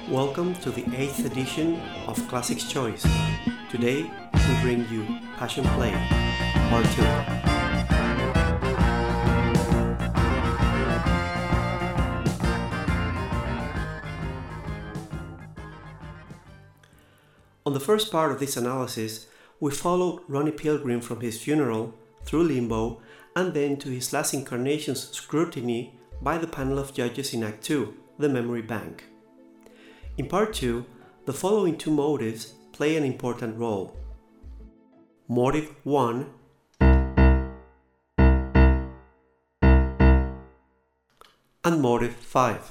Welcome to the 8th edition of Classics Choice. Today we bring you Passion Play, Part 2. On the first part of this analysis, we followed Ronnie Pilgrim from his funeral, through limbo, and then to his last incarnation's scrutiny by the panel of judges in Act 2, the Memory Bank. In Part 2, the following two motives play an important role. Motive 1 and Motive 5.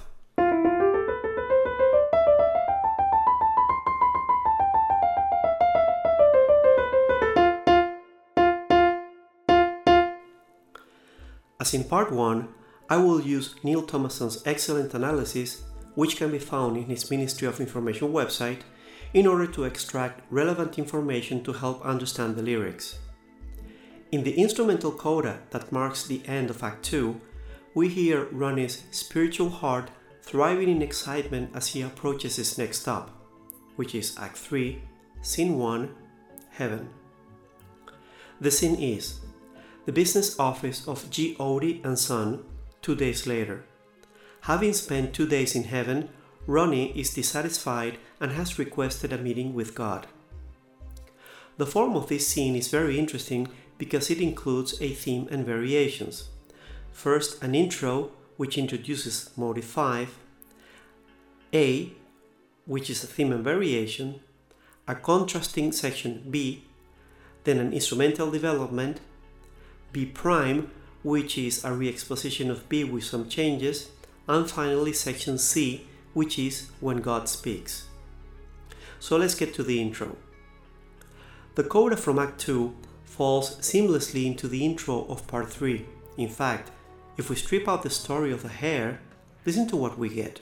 As in Part 1, I will use Neil Thomason's excellent analysis, which can be found in his Ministry of Information website, in order to extract relevant information to help understand the lyrics. In the instrumental coda that marks the end of Act 2, we hear Ronnie's spiritual heart thriving in excitement as he approaches his next stop, which is Act 3, Scene 1, Heaven. The scene is the business office of G. Odie and Son 2 days later. Having spent 2 days in heaven, Ronnie is dissatisfied and has requested a meeting with God. The form of this scene is very interesting because it includes a theme and variations. First, an intro, which introduces Motive 5, A, which is a theme and variation, a contrasting section B, then an instrumental development, B prime, which is a re-exposition of B with some changes, and finally section C, which is When God Speaks. So let's get to the intro. The coda from Act 2 falls seamlessly into the intro of Part 3. In fact, if we strip out the story of the hare, listen to what we get.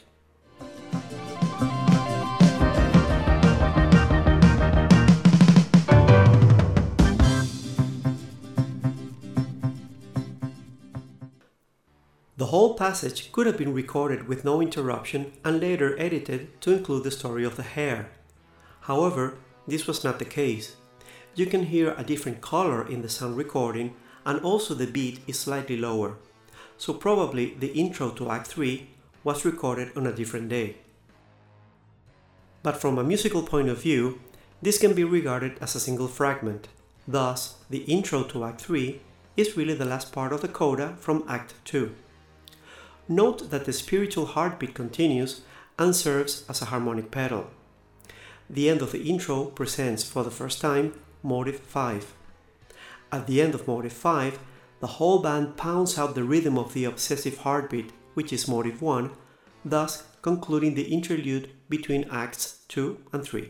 The whole passage could have been recorded with no interruption and later edited to include the story of the hare. However, this was not the case. You can hear a different color in the sound recording, and also the beat is slightly lower. So probably the intro to Act 3 was recorded on a different day. But from a musical point of view, this can be regarded as a single fragment. Thus, the intro to Act 3 is really the last part of the coda from Act 2. Note that the spiritual heartbeat continues and serves as a harmonic pedal. The end of the intro presents for the first time Motive 5. At the end of Motive 5, the whole band pounds out the rhythm of the obsessive heartbeat, which is Motive 1, thus concluding the interlude between Acts 2 and 3.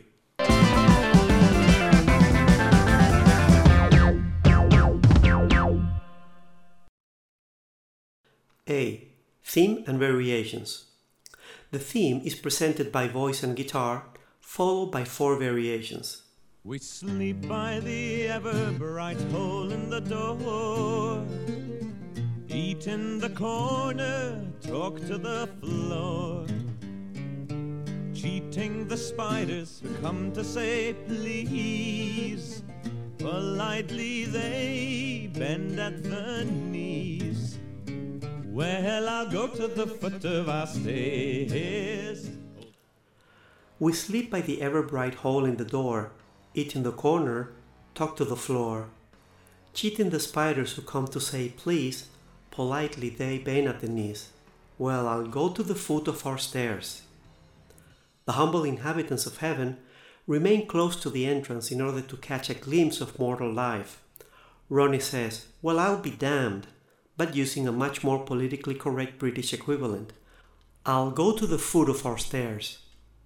A. Theme and variations. The theme is presented by voice and guitar, followed by 4 variations. We sleep by the ever-bright hole in the door, eat in the corner, talk to the floor, cheating the spiders who come to say please. Politely they bend at the knees. Well, I'll go to the foot of our stairs. We sleep by the ever-bright hole in the door, eat in the corner, talk to the floor. Cheating the spiders who come to say please, politely they bend at the knees. Well, I'll go to the foot of our stairs. The humble inhabitants of heaven remain close to the entrance in order to catch a glimpse of mortal life. Ronnie says, well, I'll be damned, but using a much more politically correct British equivalent. I'll go to the foot of our stairs.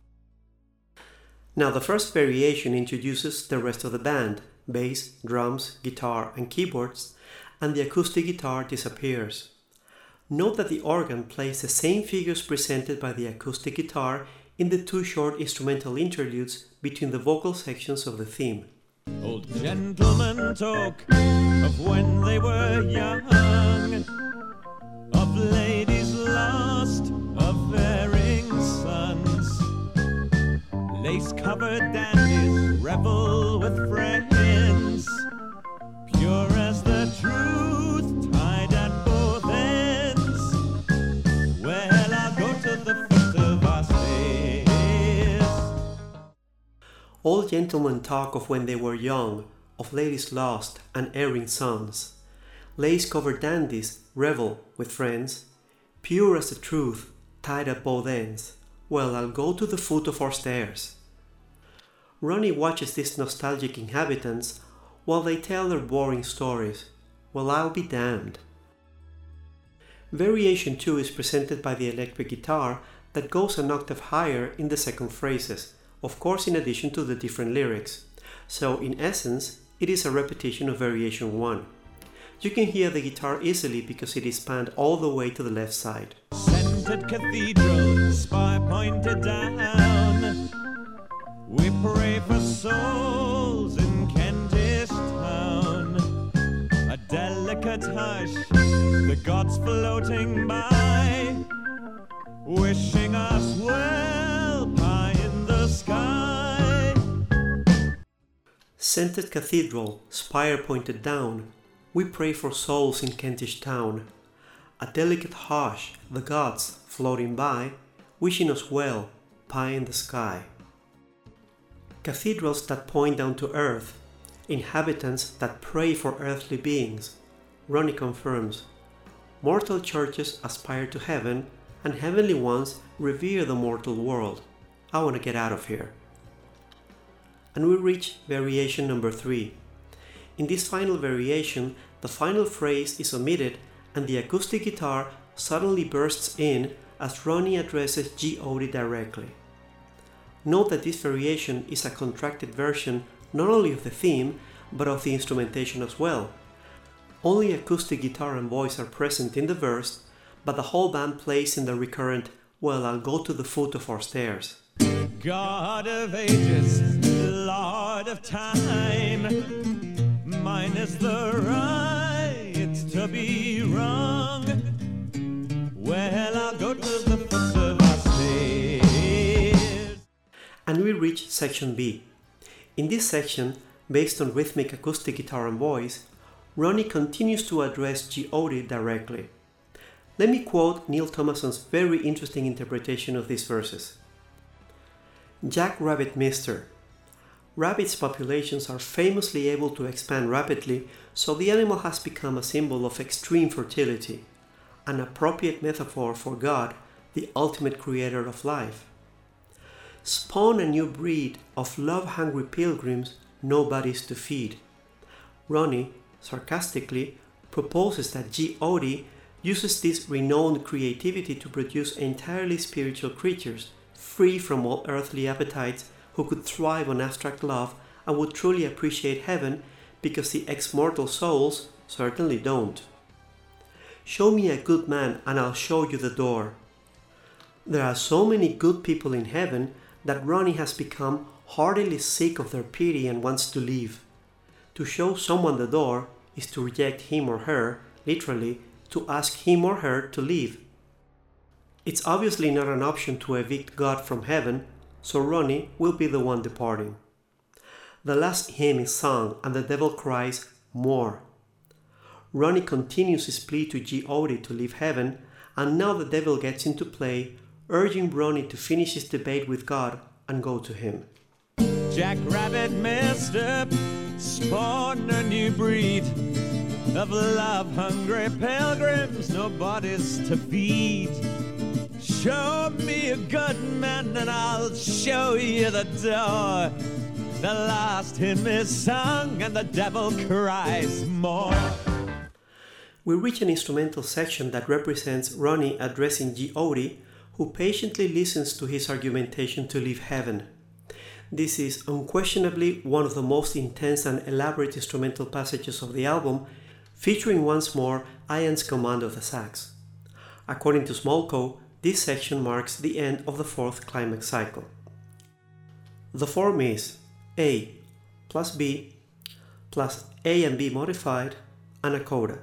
Now the first variation introduces the rest of the band, bass, drums, guitar and keyboards, and the acoustic guitar disappears. Note that the organ plays the same figures presented by the acoustic guitar in the 2 short instrumental interludes between the vocal sections of the theme. Old gentlemen talk of when they were young, of ladies lost, of bearing sons. lace-covered dandies revel with friends, pure as the truth, tied at both ends. Well, I'll go to the foot of our stairs. Old gentlemen talk of when they were young, of ladies lost and erring sons. Lace-covered dandies revel with friends, pure as the truth, tied at both ends. Well, I'll go to the foot of our stairs. Ronnie watches these nostalgic inhabitants while they tell their boring stories. Well, I'll be damned. Variation 2 is presented by the electric guitar that goes an octave higher in the second phrases, of course in addition to the different lyrics. So in essence, it is a repetition of Variation 1. You can hear the guitar easily because it is panned all the way to the left side. Scented cathedral, spire pointed down. We pray for souls in Kentish town. A delicate hush, the gods floating by, wishing us well, pie in the sky. Scented cathedral, spire pointed down. We pray for souls in Kentish town. A delicate hush, the gods floating by, wishing us well, pie in the sky. Cathedrals that point down to earth, inhabitants that pray for earthly beings. Ronnie confirms. Mortal churches aspire to heaven, and heavenly ones revere the mortal world. I want to get out of here. And we reach variation number 3. In this final variation, the final phrase is omitted and the acoustic guitar suddenly bursts in as Ronnie addresses G.O.D. directly. Note that this variation is a contracted version not only of the theme, but of the instrumentation as well. Only acoustic guitar and voice are present in the verse, but the whole band plays in the recurrent, well, I'll go to the foot of our stairs. God of ages, Lord of time, mine is the right to be wrong. Well, I'll go to the foot of our stairs. And we reach section B. In this section, based on rhythmic acoustic guitar and voice, Ronnie continues to address G.O.D. directly. Let me quote Neil Thomason's very interesting interpretation of these verses. Jack Rabbit Mister. Rabbits' populations are famously able to expand rapidly, so the animal has become a symbol of extreme fertility, an appropriate metaphor for God, the ultimate creator of life. Spawn a new breed of love-hungry pilgrims, nobodies to feed. Ronnie, sarcastically, proposes that G.O.D. uses this renowned creativity to produce entirely spiritual creatures, free from all earthly appetites, who could thrive on abstract love and would truly appreciate heaven because the ex-mortal souls certainly don't. Show me a good man and I'll show you the door. There are so many good people in heaven that Ronnie has become heartily sick of their pity and wants to leave. To show someone the door is to reject him or her, literally, to ask him or her to leave. It's obviously not an option to evict God from heaven, so Ronnie will be the one departing. The last hymn is sung and the devil cries, "More." Ronnie continues his plea to G.O.D. to leave heaven, and now the devil gets into play, urging Ronnie to finish his debate with God and go to him. Jack Rabbit Mister, spawn a new breed of love-hungry pilgrims, no bodies to feed. Show me a good man and I'll show you the door. The last hymn is sung and the devil cries more. We reach an instrumental section that represents Ronnie addressing G.O.D., who patiently listens to his argumentation to leave heaven. This is unquestionably one of the most intense and elaborate instrumental passages of the album, featuring once more Ian's command of the sax. According to Smolko, this section marks the end of the fourth climax cycle. The form is A plus B plus A and B modified and a coda.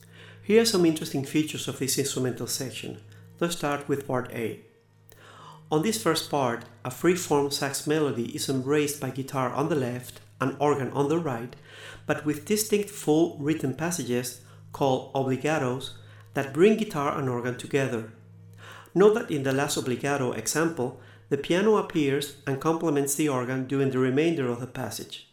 Here are some interesting features of this instrumental section. Let's start with part A. On this first part, a free-form sax melody is embraced by guitar on the left and organ on the right, but with distinct full written passages called obligatos that bring guitar and organ together. Note that in the last obligato example, the piano appears and complements the organ during the remainder of the passage.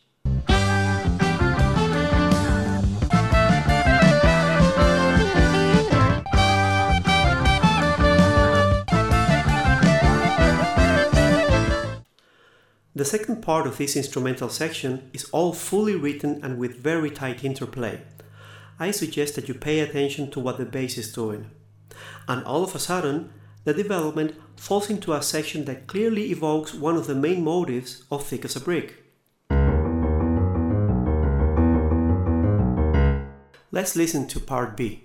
The second part of this instrumental section is all fully written and with very tight interplay. I suggest that you pay attention to what the bass is doing. And all of a sudden, the development falls into a section that clearly evokes one of the main motives of Thick as a Brick. Let's listen to part B.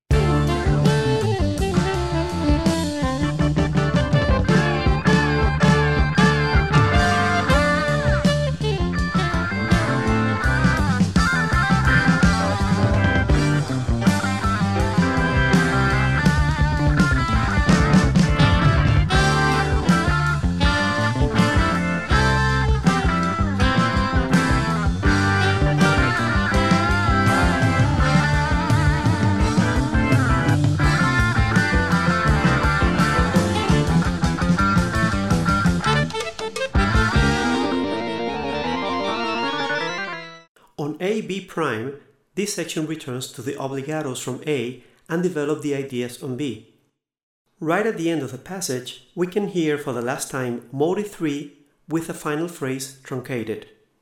On A-B prime, this section returns to the obligatos from A and develops the ideas on B. Right at the end of the passage, we can hear for the last time motive 3 with the final phrase truncated.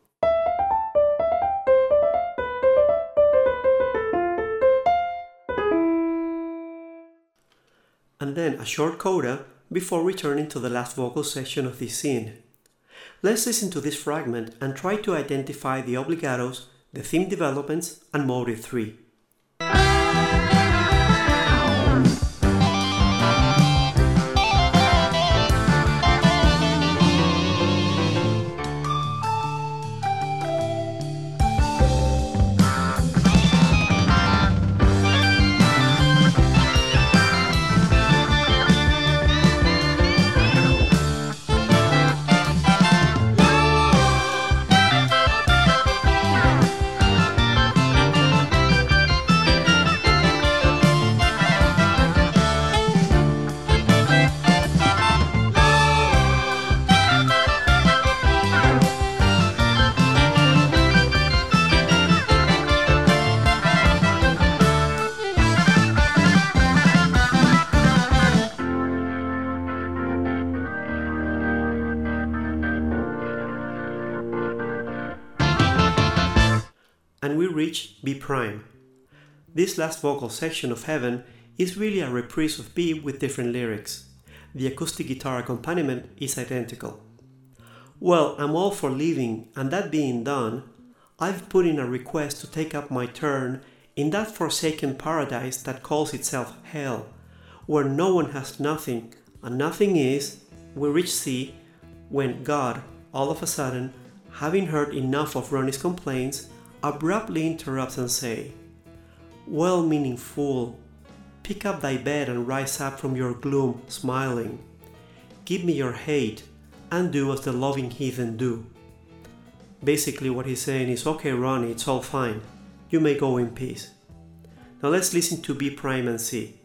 And then a short coda before returning to the last vocal section of this scene. Let's listen to this fragment and try to identify the obligatos, the theme developments, and motive 3. And we reach B prime. This last vocal section of Heaven is really a reprise of B with different lyrics. The acoustic guitar accompaniment is identical. Well, I'm all for leaving, and that being done, I've put in a request to take up my turn in that forsaken paradise that calls itself hell, where no one has nothing, and nothing is. We reach C when God, all of a sudden, having heard enough of Ronnie's complaints, abruptly interrupts and say, "Well-meaning fool, pick up thy bed and rise up from your gloom smiling. Give me your hate and do as the loving heathen do." Basically what he's saying is, okay Ronnie, it's all fine. You may go in peace. Now let's listen to B prime and C.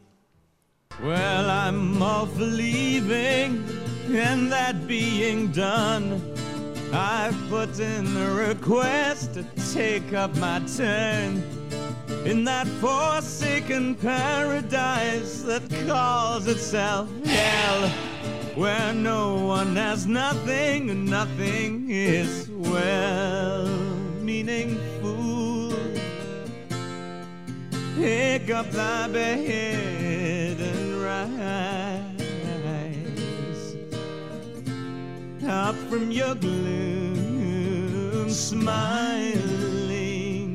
Well, I'm all for leaving, and that being done, I've put in a request to take up my turn in that forsaken paradise that calls itself hell, where no one has nothing and nothing is well-meaning fool. Pick up thy bed and rise up from your gloom smiling.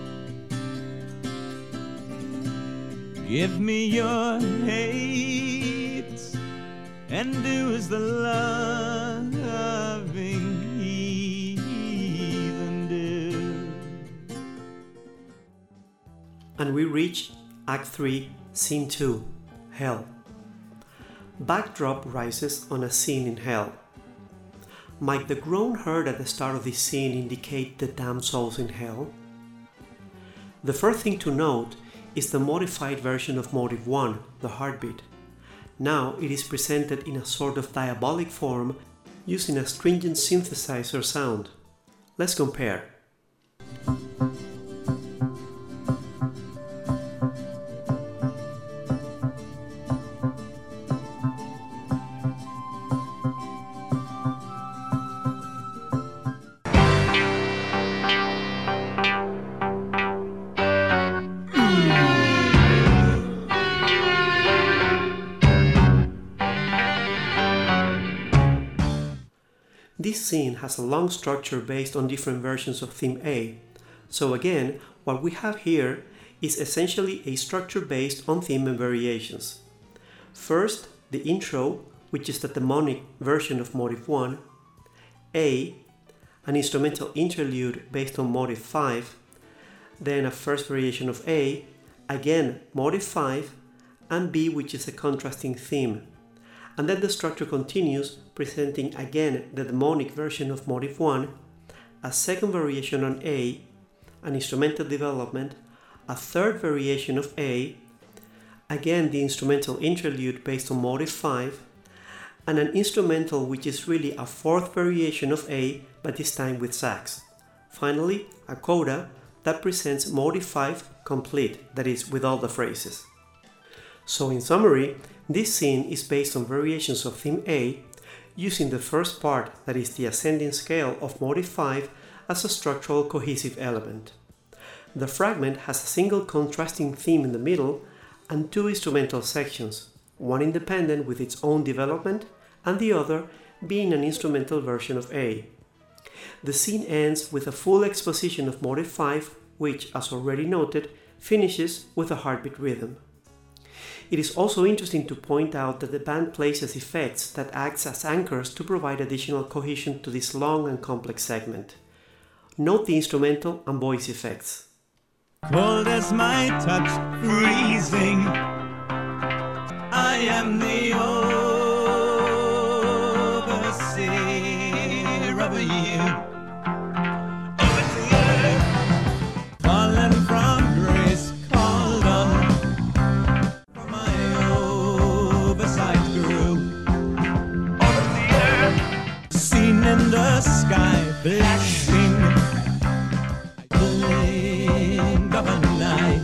Give me your hate and do as the loving heathen do. And we reach Act 3, Scene 2, Hell. Backdrop rises on a scene in hell. Might the groan heard at the start of this scene indicate the damned souls in hell? The first thing to note is the modified version of motive 1, the heartbeat. Now it is presented in a sort of diabolic form using a stringent synthesizer sound. Let's compare. This scene has a long structure based on different versions of theme A. So again, what we have here is essentially a structure based on theme and variations. First, the intro, which is the demonic version of motive 1, A, an instrumental interlude based on motive 5, then a first variation of A, again motive 5, and B, which is a contrasting theme. And then the structure continues, presenting again the demonic version of motive 1, a second variation on A, an instrumental development, a third variation of A, again the instrumental interlude based on motive 5, and an instrumental which is really a fourth variation of A, but this time with sax. Finally, a coda that presents motive 5 complete, that is, with all the phrases. So in summary, this scene is based on variations of theme A, using the first part, that is the ascending scale of motive 5, as a structural cohesive element. The fragment has a single contrasting theme in the middle and two instrumental sections, one independent with its own development and the other being an instrumental version of A. The scene ends with a full exposition of motive 5, which, as already noted, finishes with a heartbeat rhythm. It is also interesting to point out that the band places effects that act as anchors to provide additional cohesion to this long and complex segment. Note the instrumental and voice effects. Cold as my touch, freezing. I am the overseer of you. Overseer. Fallen from grace, called on. In the sky, flashing, blink of an eye.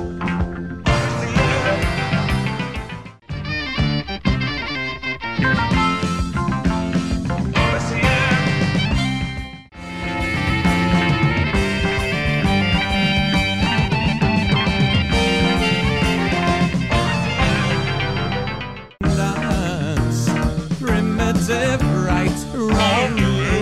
Dance, primitive right, wrong.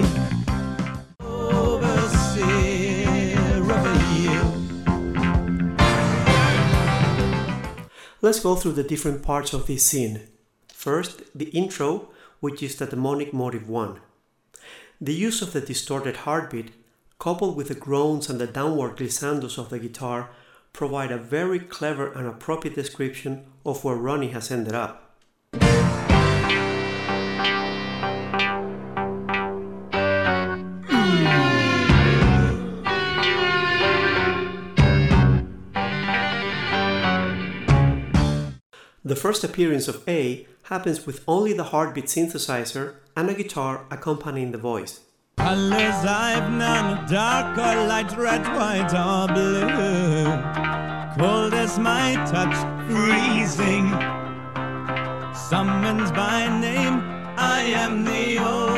Let's go through the different parts of this scene. First, the intro, which is the demonic motive 1. The use of the distorted heartbeat, coupled with the groans and the downward glissandos of the guitar, provide a very clever and appropriate description of where Ronnie has ended up. The first appearance of A happens with only the heartbeat synthesizer and a guitar accompanying the voice. Colors I've none, dark or light, red, white or blue. Cold as my touch, freezing. Summons by name, I am the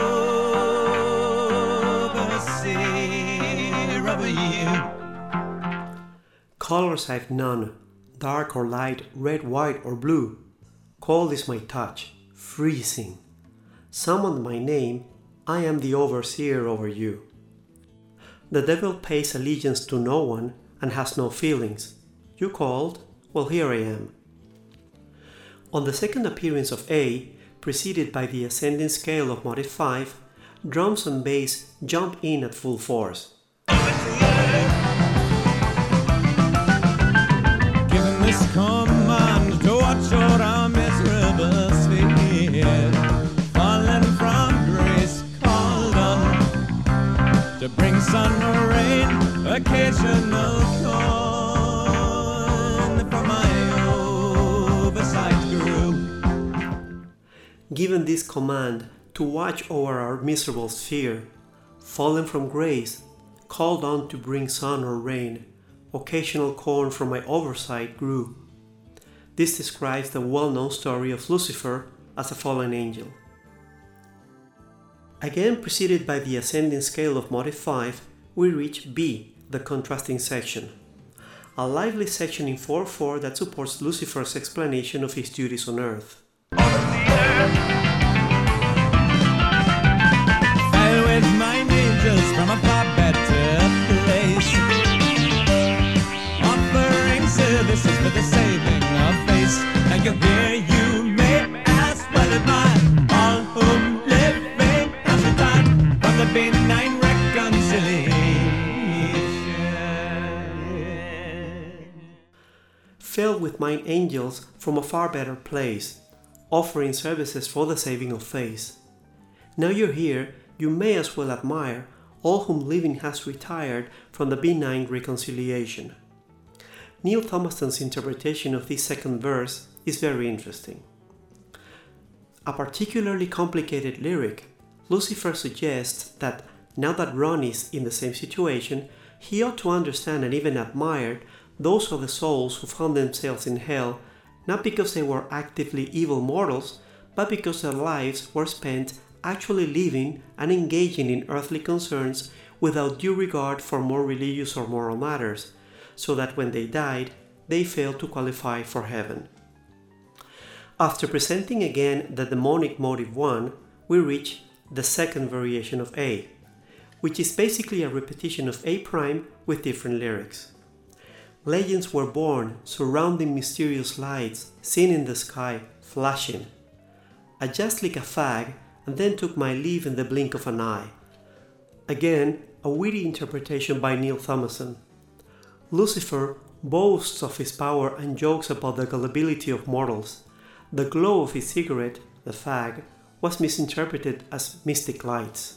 overseer of you. Colors I've none, dark or light, red, white or blue. Cold is my touch, freezing. Summon my name, I am the overseer over you. The devil pays allegiance to no one and has no feelings. You called? Well, here I am. On the second appearance of A, preceded by the ascending scale of motive 5, drums and bass jump in at full force. Given this command to watch over our miserable sphere. sun or rain, occasional corn from my oversight grew. Given this command to watch over our miserable sphere, fallen from grace, called on to bring sun or rain, occasional corn from my oversight grew. This describes the well-known story of Lucifer as a fallen angel. Again preceded by the ascending scale of motive 5, we reach B, the contrasting section, a lively section in 4/4 that supports Lucifer's explanation of his duties on earth. Fell with mine angels from a far better place, offering services for the saving of face. Now you hear, you may as well admire all whom living has retired from the benign reconciliation. Fell with mine angels from a far better place, offering services for the saving of face. Now you're here, you may as well admire all whom living has retired from the benign reconciliation. Neil Thomason's interpretation of this second verse is very interesting. A particularly complicated lyric, Lucifer suggests that now that Ron is in the same situation, he ought to understand and even admire those of the souls who found themselves in hell, not because they were actively evil mortals, but because their lives were spent actually living and engaging in earthly concerns without due regard for more religious or moral matters, so that when they died, they failed to qualify for heaven. After presenting again the demonic motive 1, we reach the second variation of A, which is basically a repetition of A' with different lyrics. Legends were born surrounding mysterious lights seen in the sky flashing. I just lit a fag and then took my leave in the blink of an eye. Again, a witty interpretation by Neil Thomason. Lucifer boasts of his power and jokes about the gullibility of mortals. The glow of his cigarette, the fag, was misinterpreted as mystic lights.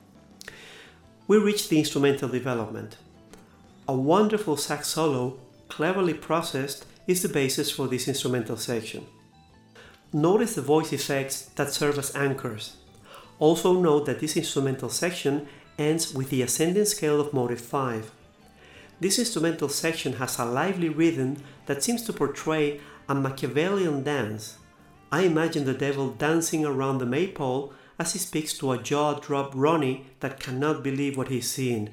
We reach the instrumental development. A wonderful sax solo, cleverly processed, is the basis for this instrumental section. Notice the voice effects that serve as anchors. Also note that this instrumental section ends with the ascending scale of motive 5. This instrumental section has a lively rhythm that seems to portray a Machiavellian dance. I imagine the devil dancing around the maypole as he speaks to a jaw-dropped Ronnie that cannot believe what he's seeing.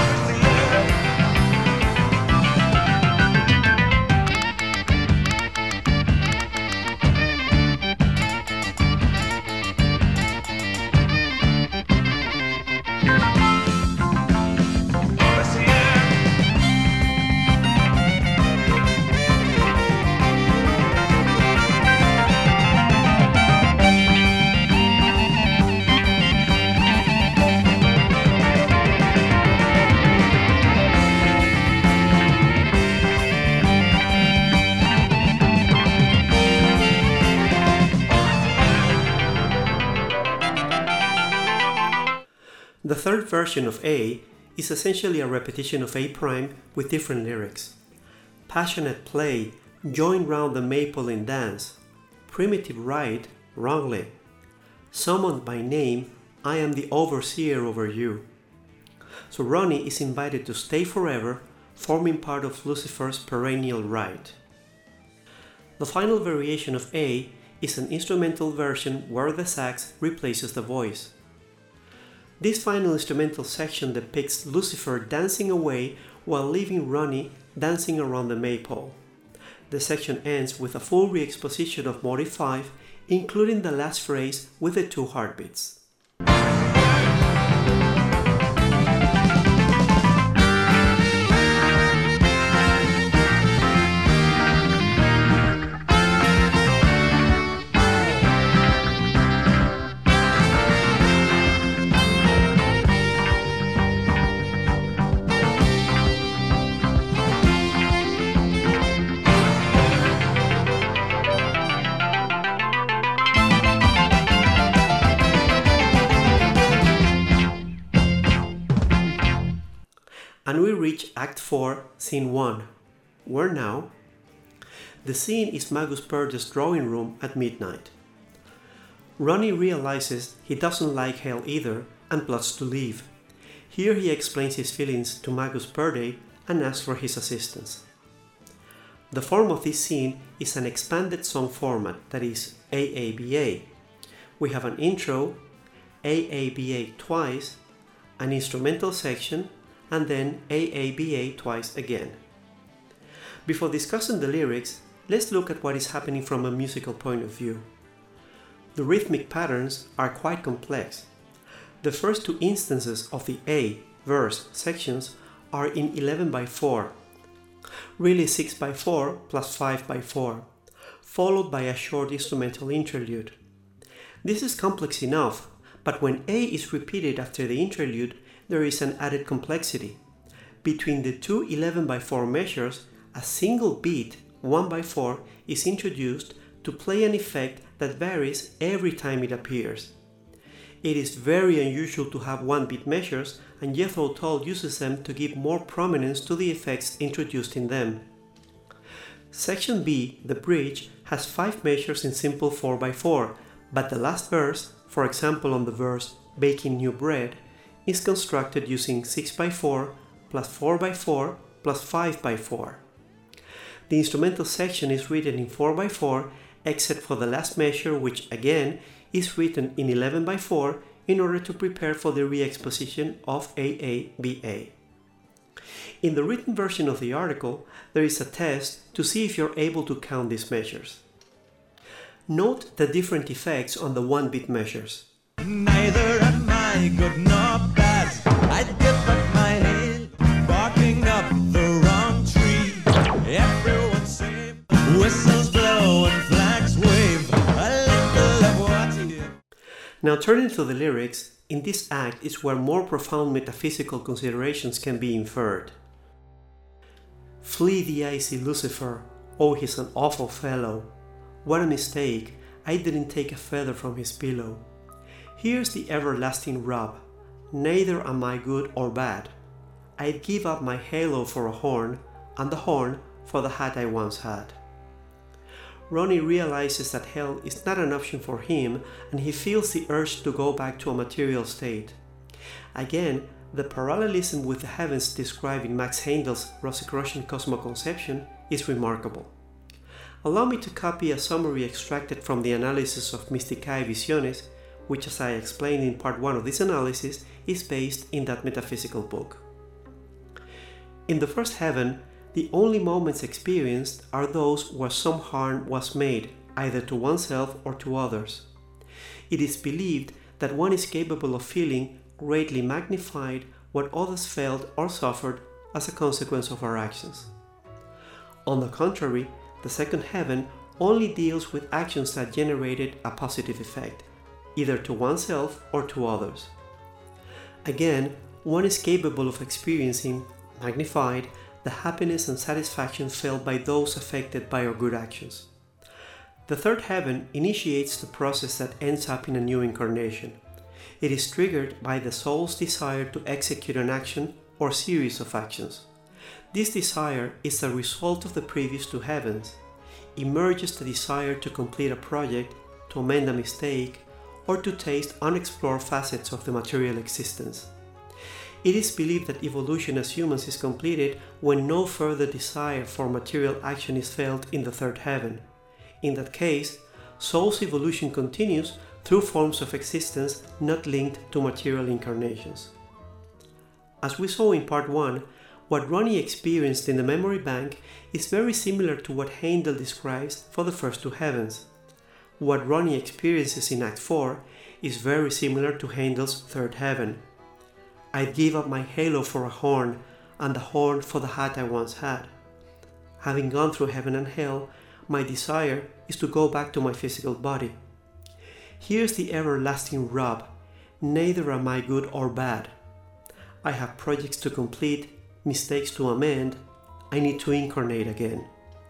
The third version of A is essentially a repetition of A' with different lyrics. Passionate play, join round the maypole in dance. Primitive rite, wrongly. Summoned by name, I am the overseer over you. So Ronnie is invited to stay forever, forming part of Lucifer's perennial rite. The final variation of A is an instrumental version where the sax replaces the voice. This final instrumental section depicts Lucifer dancing away while leaving Ronnie dancing around the maypole. The section ends with a full re-exposition of motive 5, including the last phrase with the 2 heartbeats. and we reach Act 4, Scene 1. Where now? The scene is Magus Perde's drawing room at midnight. Ronnie realizes he doesn't like hell either and plots to leave. Here he explains his feelings to Magus Perde and asks for his assistance. The form of this scene is an expanded song format, that is AABA. We have an intro, AABA twice, an instrumental section, and then AABA twice again. Before discussing the lyrics, let's look at what is happening from a musical point of view. The rhythmic patterns are quite complex. The first two instances of the A verse sections are in 11/4, really 6/4 plus 5/4, followed by a short instrumental interlude. This is complex enough, but when A is repeated after the interlude, there is an added complexity. Between the two 11/4 measures, a single beat, 1/4, is introduced to play an effect that varies every time it appears. It is very unusual to have one-beat measures, and Jethro Tull uses them to give more prominence to the effects introduced in them. Section B, the bridge, has 5 measures in simple 4/4, but the last verse, for example on the verse "Baking New Bread," is constructed using 6/4 plus 4/4 plus 5/4. The instrumental section is written in 4/4 except for the last measure, which again is written in 11/4 in order to prepare for the re-exposition of AABA. In the written version of the article, there is a test to see if you're able to count these measures. Note the different effects on the one-beat measures. Neither am I good nor bad. I'd give up my head, barking up the wrong tree. Everyone singing, whistles blow and flags wave. A little of what he did. Now turning to the lyrics, in this act is where more profound metaphysical considerations can be inferred. Flee the icy Lucifer, oh he's an awful fellow. What a mistake, I didn't take a feather from his pillow. Here's the everlasting rub, neither am I good or bad. I'd give up my halo for a horn, and the horn for the hat I once had. Ronnie realizes that hell is not an option for him, and he feels the urge to go back to a material state. Again, the parallelism with the heavens described in Max Heidel's Rosicrucian cosmoconception is remarkable. Allow me to copy a summary extracted from the analysis of Mysticae Visiones, which, as I explained in part 1 of this analysis, is based in that metaphysical book. In the first heaven, the only moments experienced are those where some harm was made, either to oneself or to others. It is believed that one is capable of feeling greatly magnified what others felt or suffered as a consequence of our actions. On the contrary, the second heaven only deals with actions that generated a positive effect, either to oneself or to others. Again, one is capable of experiencing, magnified, the happiness and satisfaction felt by those affected by our good actions. The third heaven initiates the process that ends up in a new incarnation. It is triggered by the soul's desire to execute an action or series of actions. This desire is the result of the previous two heavens. Emerges the desire to complete a project, to amend a mistake, or to taste unexplored facets of the material existence. It is believed that evolution as humans is completed when no further desire for material action is felt in the third heaven. In that case, soul's evolution continues through forms of existence not linked to material incarnations. As we saw in part 1, what Ronnie experienced in the memory bank is very similar to what Heindel describes for the first two heavens. What Ronnie experiences in Act 4 is very similar to Heindel's third heaven. I'd give up my halo for a horn, and the horn for the hat I once had. Having gone through heaven and hell, my desire is to go back to my physical body. Here's the everlasting rub, neither am I good or bad. I have projects to complete, mistakes to amend, I need to incarnate again.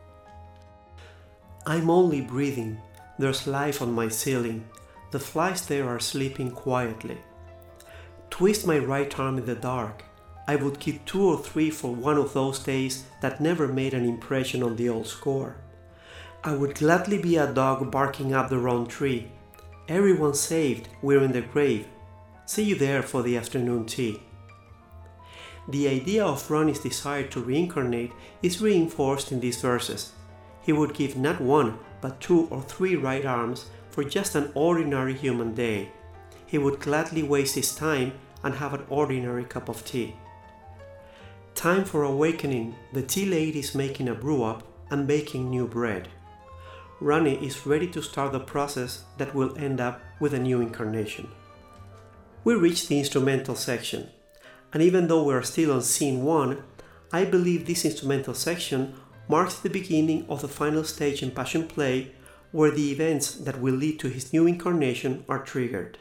I'm only breathing, there's life on my ceiling, the flies there are sleeping quietly. Twist my right arm in the dark, I would keep 2 or 3 for one of those days that never made an impression on the old score. I would gladly be a dog barking up the wrong tree. Everyone saved, we're in the grave. See you there for the afternoon tea. The idea of Ronnie's desire to reincarnate is reinforced in these verses. He would give not 1, but 2 or 3 right arms for just an ordinary human day. He would gladly waste his time and have an ordinary cup of tea. Time for awakening, the tea lady is making a brew up and baking new bread. Ronnie is ready to start the process that will end up with a new incarnation. We reach the instrumental section, and even though we are still on scene 1, I believe this instrumental section marks the beginning of the final stage in Passion Play, where the events that will lead to his new incarnation are triggered.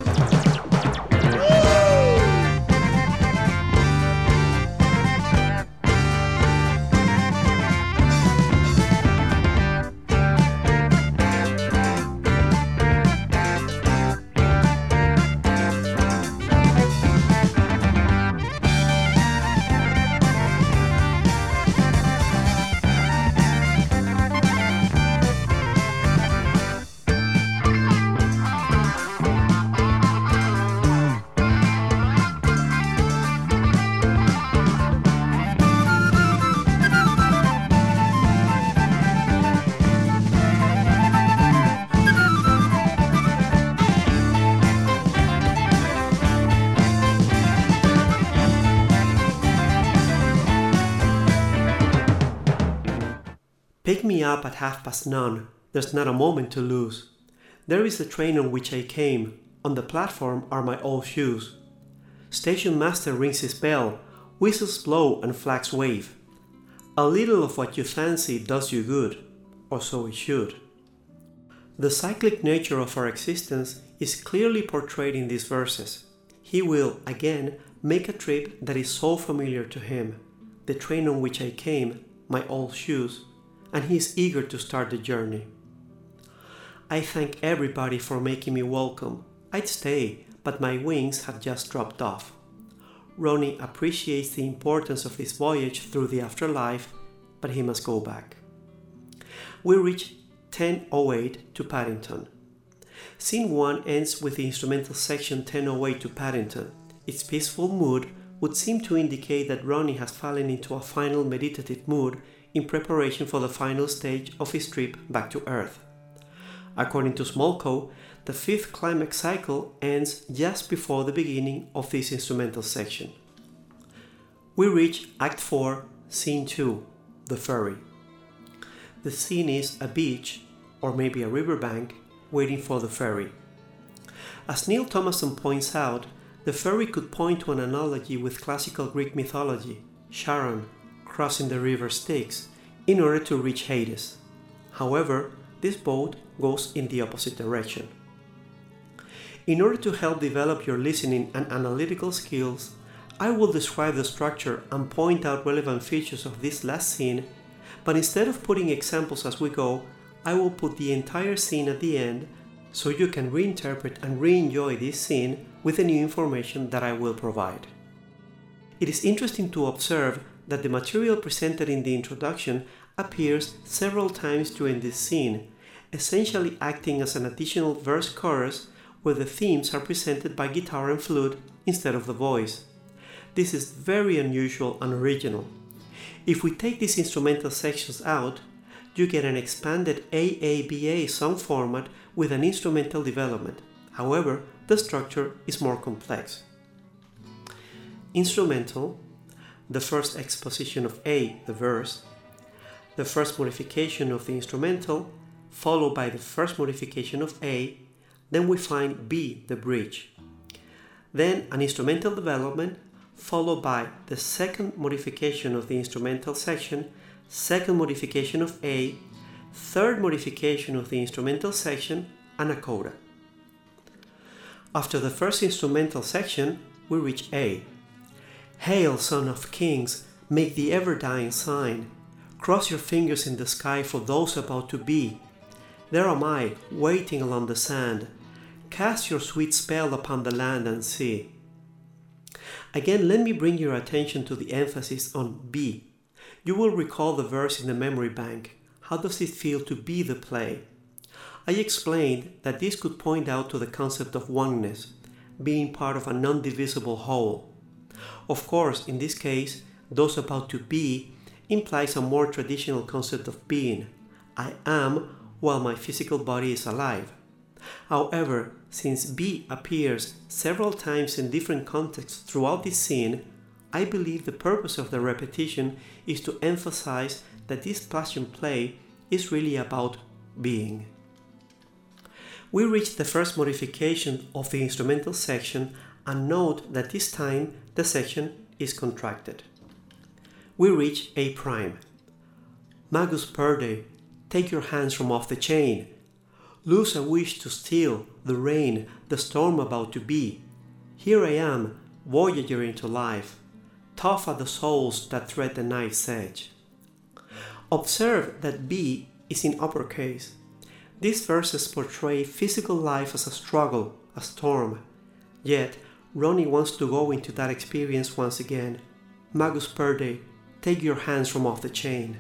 Pick me up at 9:30, there's not a moment to lose. There is the train on which I came, on the platform are my old shoes. Station master rings his bell, whistles blow and flags wave. A little of what you fancy does you good, or so it should. The cyclic nature of our existence is clearly portrayed in these verses. He will, again, make a trip that is so familiar to him, the train on which I came, my old shoes, and he is eager to start the journey. I thank everybody for making me welcome. I'd stay, but my wings have just dropped off. Ronnie appreciates the importance of this voyage through the afterlife, but he must go back. We reach 10:08 to Paddington. Scene 1 ends with the instrumental section 10:08 to Paddington. Its peaceful mood would seem to indicate that Ronnie has fallen into a final meditative mood in preparation for the final stage of his trip back to Earth. According to Smolko, the 5th climax cycle ends just before the beginning of this instrumental section. We reach Act 4, Scene 2, The Ferry. The scene is a beach, or maybe a riverbank, waiting for the ferry. As Neil Thomason points out, the ferry could point to an analogy with classical Greek mythology, Charon crossing the river Styx in order to reach Hades. However, this boat goes in the opposite direction. In order to help develop your listening and analytical skills, I will describe the structure and point out relevant features of this last scene, but instead of putting examples as we go, I will put the entire scene at the end so you can reinterpret and re-enjoy this scene with the new information that I will provide. It is interesting to observe that the material presented in the introduction appears several times during this scene, essentially acting as an additional verse-chorus where the themes are presented by guitar and flute instead of the voice. This is very unusual and original. If we take these instrumental sections out, you get an expanded AABA song format with an instrumental development. However, the structure is more complex. Instrumental, the first exposition of A, the verse, the first modification of the instrumental, followed by the first modification of A, then we find B, the bridge. Then an instrumental development, followed by the second modification of the instrumental section, second modification of A, third modification of the instrumental section, and a coda. After the first instrumental section, we reach A. Hail, son of kings, make the ever-dying sign. Cross your fingers in the sky for those about to be. There am I, waiting along the sand. Cast your sweet spell upon the land and sea. Again, let me bring your attention to the emphasis on be. You will recall the verse in the memory bank. How does it feel to be the play? I explained that this could point out to the concept of oneness, being part of a non-divisible whole. Of course, in this case, those about to be implies a more traditional concept of being. I am while my physical body is alive. However, since be appears several times in different contexts throughout this scene, I believe the purpose of the repetition is to emphasize that this passion play is really about being. We reach the first modification of the instrumental section and note that this time the section is contracted. We reach A'. Magus perde, take your hands from off the chain. Lose a wish to steal the rain, the storm about to be. Here I am, voyager into life. Tough are the souls that tread the knife's edge. Observe that B is in uppercase. These verses portray physical life as a struggle, a storm. Yet, Ronnie wants to go into that experience once again. Magus perde, take your hands from off the chain.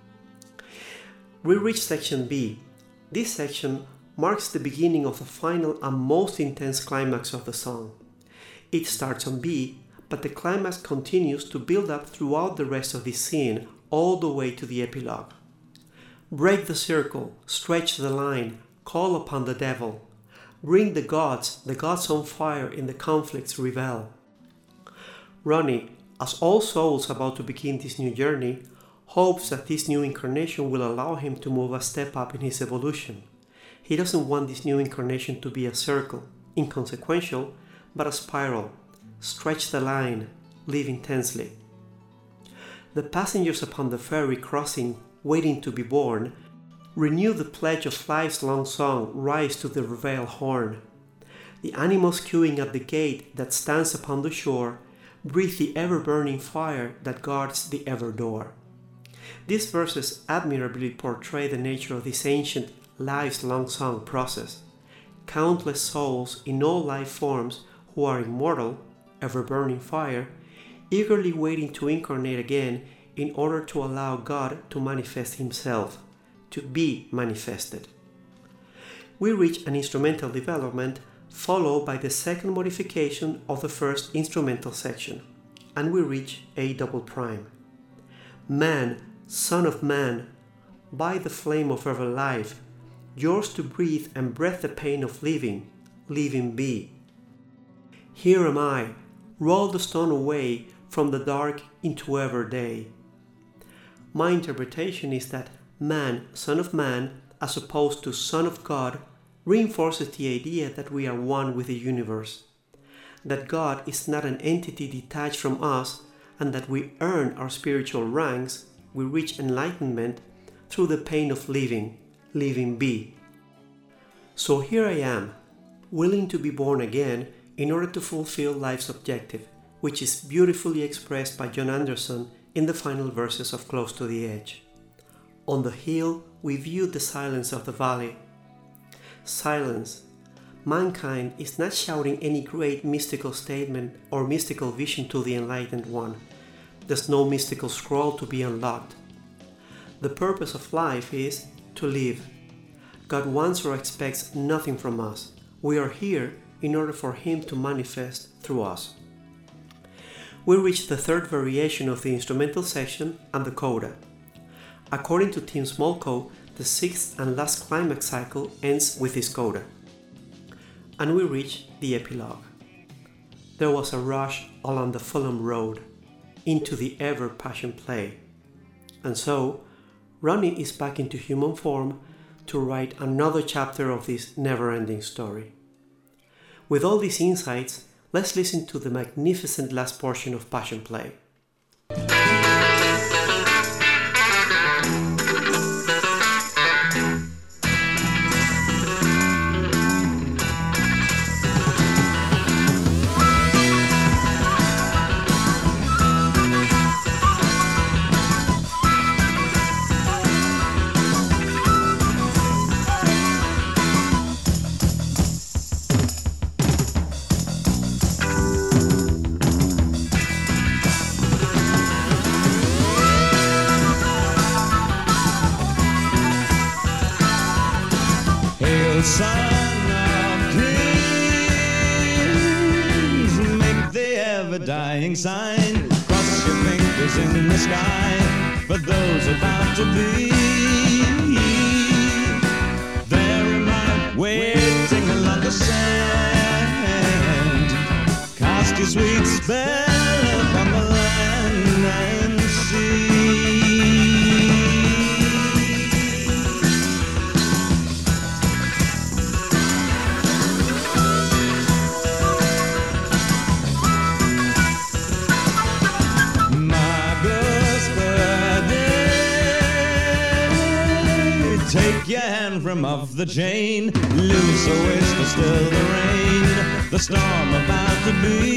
We reach section B. This section marks the beginning of the final and most intense climax of the song. It starts on B, but the climax continues to build up throughout the rest of the scene all the way to the epilogue. Break the circle, stretch the line, call upon the devil. Bring the gods on fire in the conflicts revel. Ronnie, as all souls about to begin this new journey, hopes that this new incarnation will allow him to move a step up in his evolution. He doesn't want this new incarnation to be a circle, inconsequential, but a spiral. Stretch the line, live intensely. The passengers upon the ferry crossing, waiting to be born, renew the pledge of life's long song, rise to the reveille horn. The animals queuing at the gate that stands upon the shore, breathe the ever-burning fire that guards the ever door. These verses admirably portray the nature of this ancient life's long song process. Countless souls in all life forms who are immortal, ever-burning fire, eagerly waiting to incarnate again in order to allow God to manifest Himself, to be manifested. We reach an instrumental development followed by the second modification of the first instrumental section, and we reach A'. Man, son of man, by the flame of ever life, yours to breathe and breath the pain of living, living be. Here am I, roll the stone away from the dark into ever day. My interpretation is that man, son of man, as opposed to son of God, reinforces the idea that we are one with the universe, that God is not an entity detached from us, and that we earn our spiritual ranks, we reach enlightenment through the pain of living, living be. So here I am, willing to be born again in order to fulfill life's objective, which is beautifully expressed by John Anderson in the final verses of Close to the Edge. On the hill we viewed the silence of the valley. Silence. Mankind is not shouting any great mystical statement or mystical vision to the enlightened one. There's no mystical scroll to be unlocked. The purpose of life is to live. God wants or expects nothing from us. We are here in order for Him to manifest through us. We reach the third variation of the instrumental section and the coda. According to Tim Smolko, the sixth and last climax cycle ends with this coda. And we reach the epilogue. There was a rush along the Fulham Road into the ever passion play. And so, Ronnie is back into human form to write another chapter of this never-ending story. With all these insights, let's listen to the magnificent last portion of Passion Play. dying sign. Cross your fingers in the sky for those about to be. There am I, waiting along the sand. Cast your sweet spell upon the land and sea. Take your hand from off the chain, loose a wish to still the rain, the storm about to be.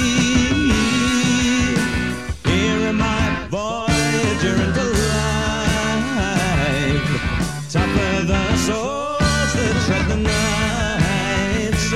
Here am I, voyager into life, tougher the souls that tread the night's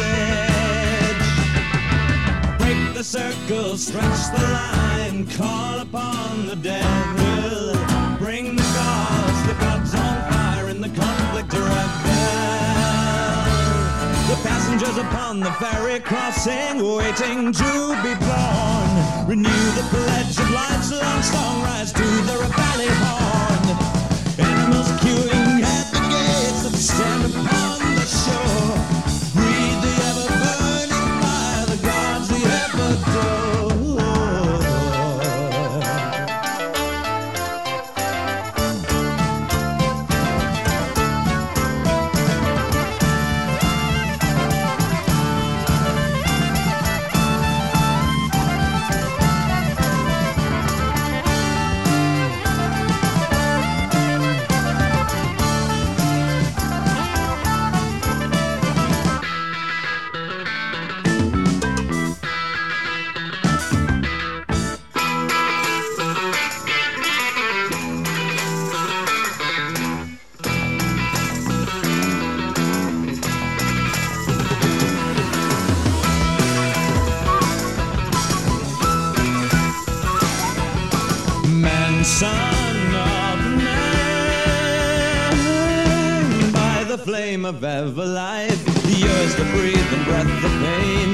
edge. Break the circle, stretch the line, call upon the devil, bring the gods on fire in the conflict to rebel. The passengers upon the ferry crossing, waiting to be born. Renew the pledge of life's long song, rise to the rally horn. Animals queuing at the gates that stand upon the shore. Breathe the ever-burning fire, the gods the ever-adore. Son of man, by the flame of ever life, yours the breathe and breath the pain,